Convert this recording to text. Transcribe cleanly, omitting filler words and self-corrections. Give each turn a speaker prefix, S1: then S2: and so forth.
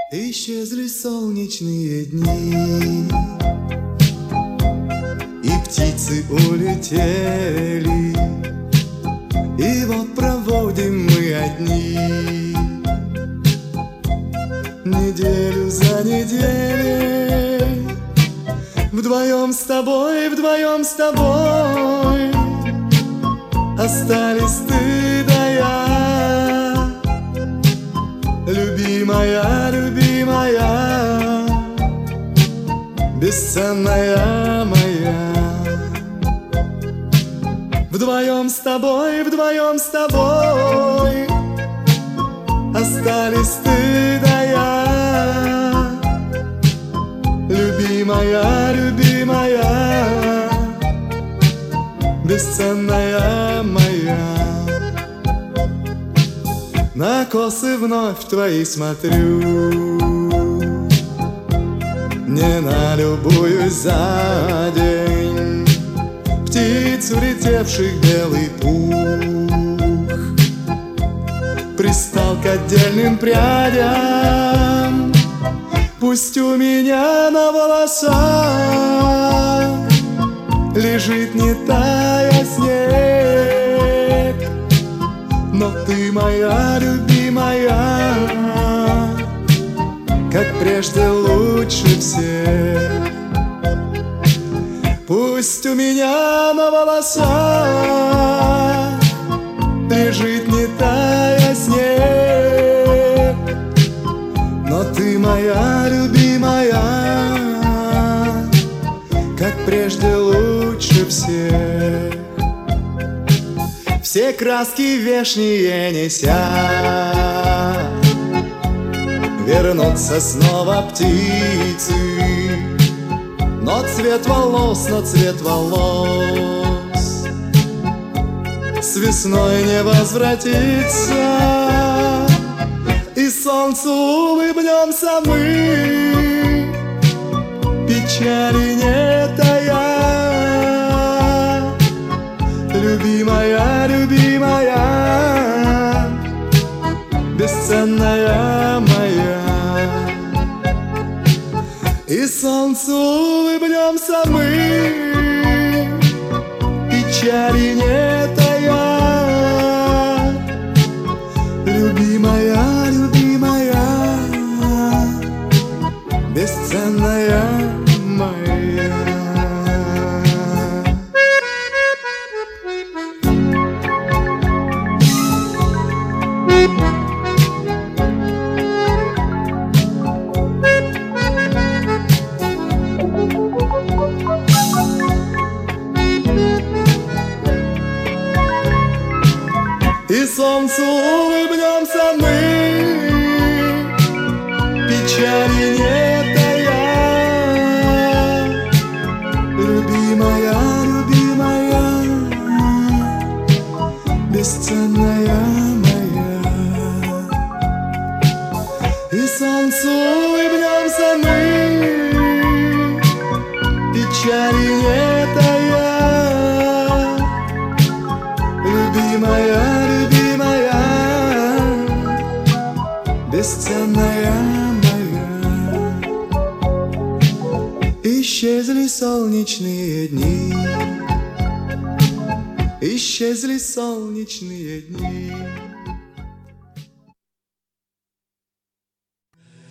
S1: Исчезли солнечные дни, и птицы улетели, и вот проводим мы одни неделю за неделей. Вдвоем с тобой, вдвоем с тобой остались ты да я. Любимая, любимая, бесценная моя. Вдвоем с тобой, вдвоем с тобой остались ты да я. Любимая, любимая, бесценная моя. На косы вновь твои смотрю, не налюбуюсь за день птиц, улетевших белый пух. Пристал к отдельным прядям, пусть у меня на волосах лежит, не тая, снег. Но ты моя любимая, как прежде лучше всех. Пусть у меня на волосах лежит, не тая, снег. Но ты моя любимая, как прежде лучше всех. Все краски вешние неся, вернутся снова птицы. Но цвет волос с весной не возвратится. И солнцу улыбнемся мы, печали не тая. Любимая, любимая, бесценная моя. И солнцу улыбнемся мы, печали не тая. Любимая, любимая, бесценная моя. И солнцу улыбнемся мы, печали не тая. Любимая, любимая, бесценная моя. И солнцу улыбнемся мы, печали не тая. Любимая, бесценная моя. Исчезли солнечные дни, исчезли солнечные дни.